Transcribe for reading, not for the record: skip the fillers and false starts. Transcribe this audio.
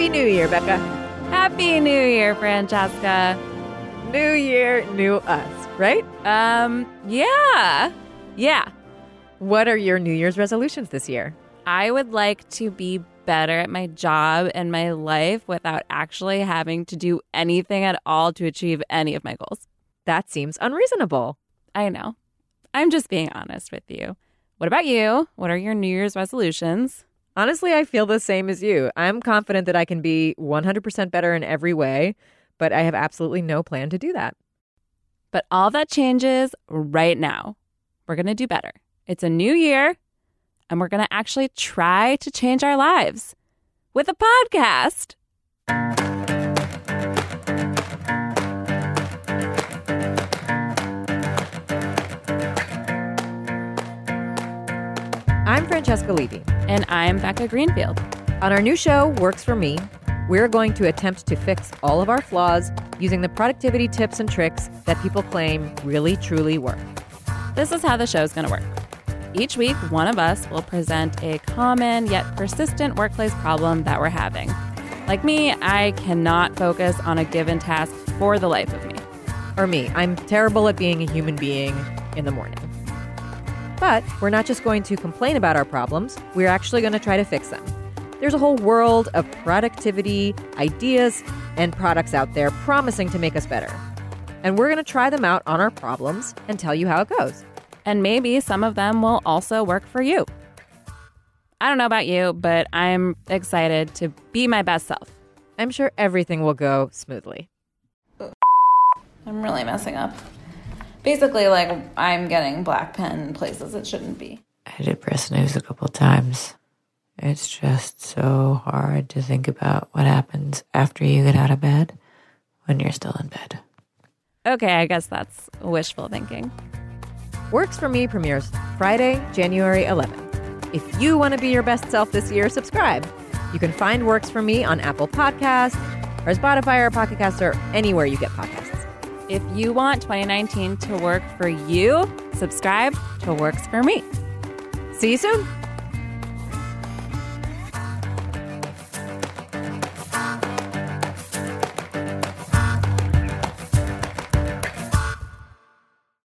Happy New Year, Becca. Happy New Year, Francesca. New year, new us, right? Yeah. What are your New Year's resolutions this year? I would like to be better at my job and my life without actually having to do anything at all to achieve any of my goals. That seems unreasonable. I know. I'm just being honest with you. What about you? What are your New Year's resolutions? Honestly, I feel the same as you. I'm confident that I can be 100% better in every way, but I have absolutely no plan to do that. But all that changes right now. We're going to do better. It's a new year, and we're going to actually try to change our lives with a podcast. I'm Francesca Levy. And I'm Becca Greenfield. On our new show, Works For Me, we're going to attempt to fix all of our flaws using the productivity tips and tricks that people claim really, truly work. This is how the show's going to work. Each week, one of us will present a common yet persistent workplace problem that we're having. Like me, I cannot focus on a given task for the life of me. Or me, I'm terrible at being a human being in the morning. But we're not just going to complain about our problems, we're actually going to try to fix them. There's a whole world of productivity, ideas, and products out there promising to make us better. And we're going to try them out on our problems and tell you how it goes. And maybe some of them will also work for you. I don't know about you, but I'm excited to be my best self. I'm sure everything will go smoothly. I'm really messing up. Basically, I'm getting black pen in places it shouldn't be. I did press snooze a couple times. It's just so hard to think about what happens after you get out of bed when you're still in bed. Okay, I guess that's wishful thinking. Works For Me premieres Friday, January 11th. If you want to be your best self this year, subscribe. You can find Works For Me on Apple Podcasts, or Spotify, or Pocket Casts, or anywhere you get podcasts. If you want 2019 to work for you, subscribe to Works For Me. See you soon.